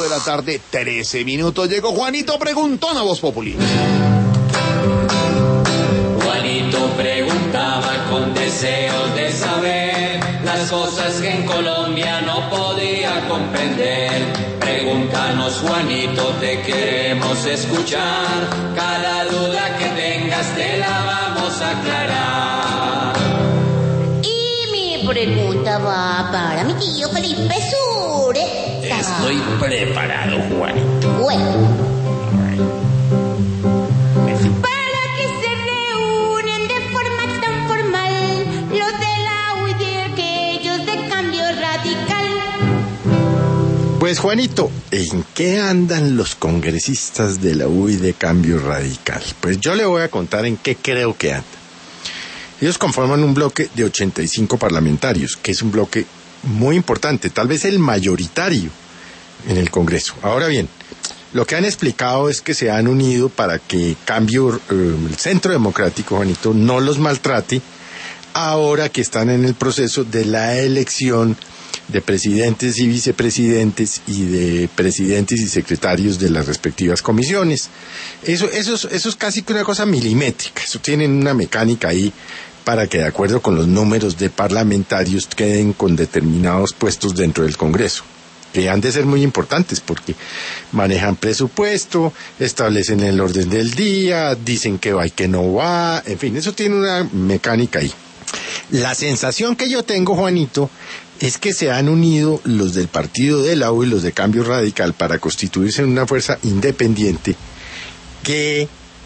de la tarde, 13 minutos. Llegó Juanito Preguntón a Voz Populi. Juanito preguntaba con deseos de saber las cosas que en Colombia no podía comprender. Pregúntanos, Juanito, te queremos escuchar. Cada duda que tengas te la vamos a aclarar. Y mi pregunta va para mi tío Felipe Sure. Estoy preparado, Juanito. Bueno. Pues Juanito, ¿en qué andan los congresistas de la UI de Cambio Radical? Pues yo le voy a contar en qué creo que andan. Ellos conforman un bloque de 85 parlamentarios, que es un bloque muy importante, tal vez el mayoritario en el Congreso. Ahora bien, lo que han explicado es que se han unido para que Cambio, el Centro Democrático, Juanito, no los maltrate, ahora que están en el proceso de la elección de presidentes y vicepresidentes y de presidentes y secretarios de las respectivas comisiones. Eso es casi que una cosa milimétrica. Eso tienen una mecánica ahí para que, de acuerdo con los números de parlamentarios, queden con determinados puestos dentro del Congreso, que han de ser muy importantes porque manejan presupuesto, establecen el orden del día, dicen que va y que no va, en fin, eso tiene una mecánica ahí. La sensación que yo tengo, Juanito, es que se han unido los del partido de la U y los de Cambio Radical para constituirse en una fuerza independiente que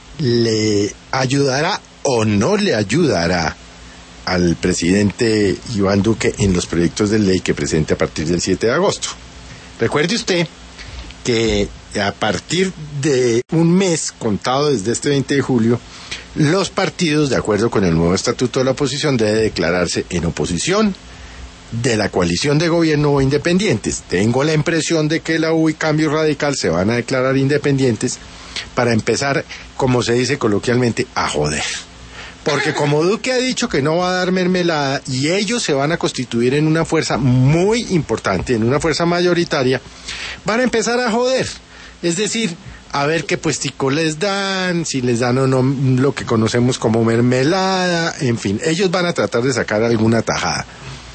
le ayudará o no le ayudará al presidente Iván Duque en los proyectos de ley que presente a partir del 7 de agosto. Recuerde usted que a partir de un mes contado desde este 20 de julio, los partidos, de acuerdo con el nuevo estatuto de la oposición, deben declararse en oposición de la coalición de gobierno o independientes. Tengo la impresión de que la U y Cambio Radical se van a declarar independientes para empezar, como se dice coloquialmente, a joder. Porque como Duque ha dicho que no va a dar mermelada y ellos se van a constituir en una fuerza muy importante, en una fuerza mayoritaria, van a empezar a joder. Es decir, a ver qué puestico les dan, si les dan o no lo que conocemos como mermelada, en fin, ellos van a tratar de sacar alguna tajada.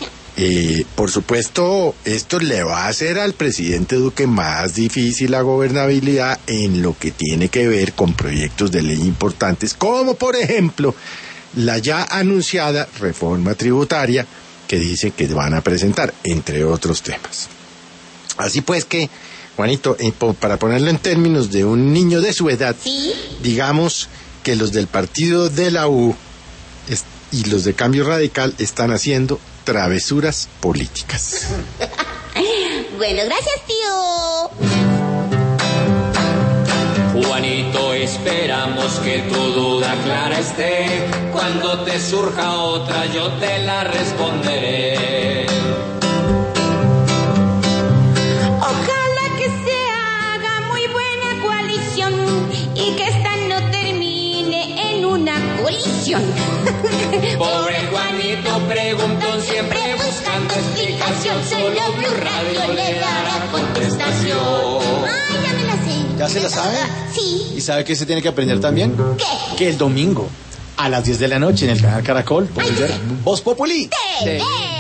Por supuesto, esto le va a hacer al presidente Duque más difícil la gobernabilidad en lo que tiene que ver con proyectos de ley importantes, como por ejemplo la ya anunciada reforma tributaria que dice que van a presentar, entre otros temas. Así pues que, Juanito, para ponerlo en términos de un niño de su edad, ¿sí? Digamos que los del partido de la U y los de Cambio Radical están haciendo travesuras políticas. Bueno, gracias, tío. Juanito, esperamos que tu duda clara esté. Cuando te surja otra, yo te la responderé. Ojalá que se haga muy buena coalición y que esta no termine en una colisión. Pobre Juanito preguntón, siempre buscando explicación. Solo Blue Radio le dará contestación. Ay, ya me la sé. ¿Ya se la sabe? Sí. ¿Y sabe qué se tiene que aprender también? ¿Qué? Que el domingo, a las 10 de la noche, en el canal Caracol, podemos ver Voz Populi. ¡TV!